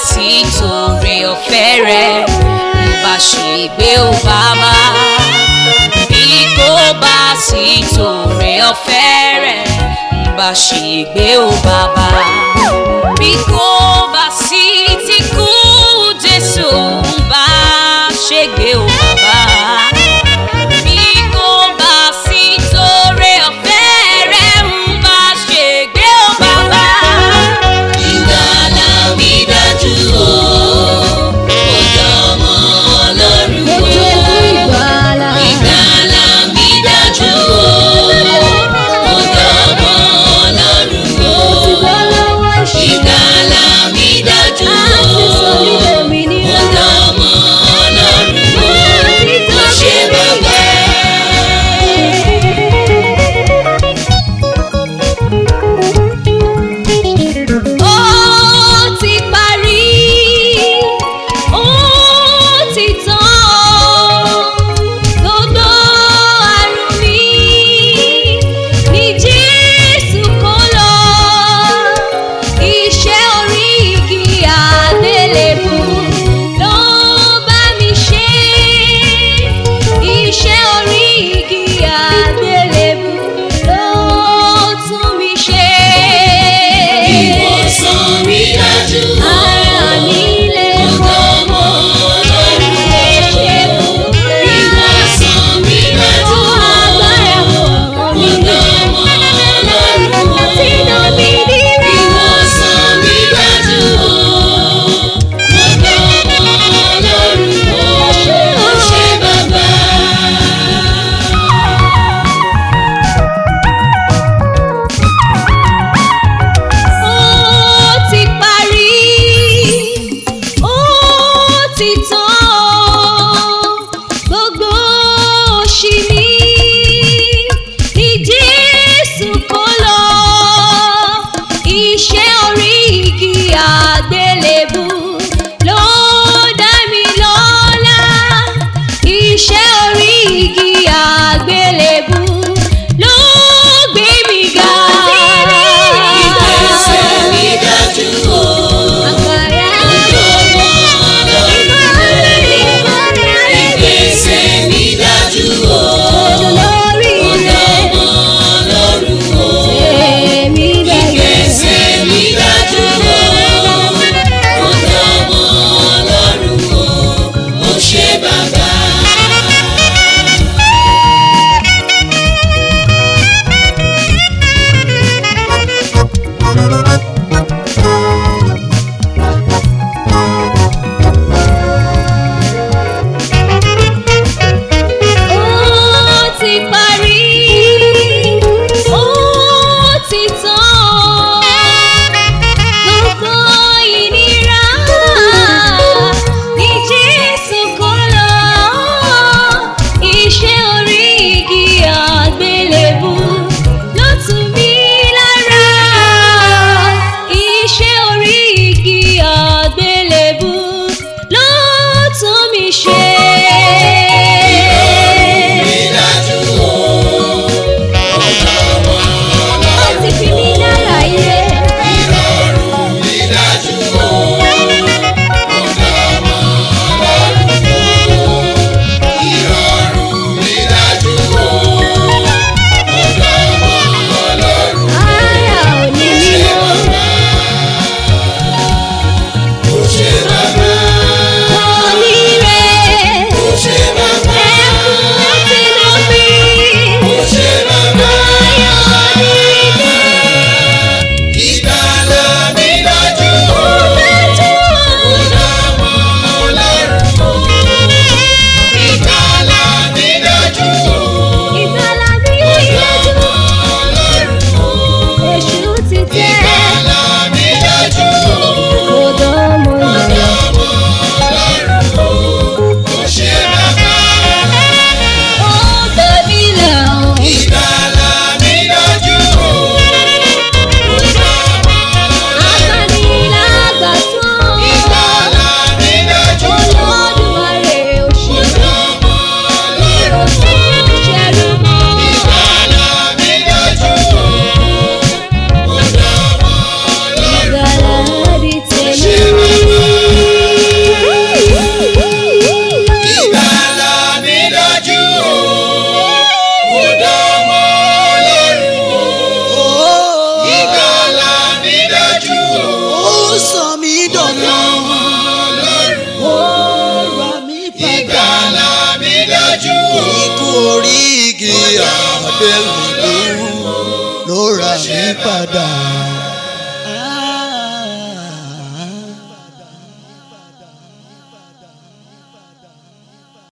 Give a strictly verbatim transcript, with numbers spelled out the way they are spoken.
sí torí ọ̀fẹ́ rẹ̀ ìbá ṣègbé o bàbá. Bí kò bá sí torí ọ̀fẹ́ rẹ̀ ìbá ṣègbé o bàbá. Bí kò bá sí tí kú Jésù bá ṣègbé o bàbá. Bí kò bá sí torí ọ̀fẹ́ rẹ̀ ìbá ṣègbé o bàbá. Ìgbàlà mi dájú o, mo dánmọ́ Ọlọ́run o. Ìgbàlà mi dájú o, mo dánmọ́ Ọlọ́run o. Ìgbàlà mi dájú o, mo dánmọ́ Ọlọ́run o. ló rà mí padà.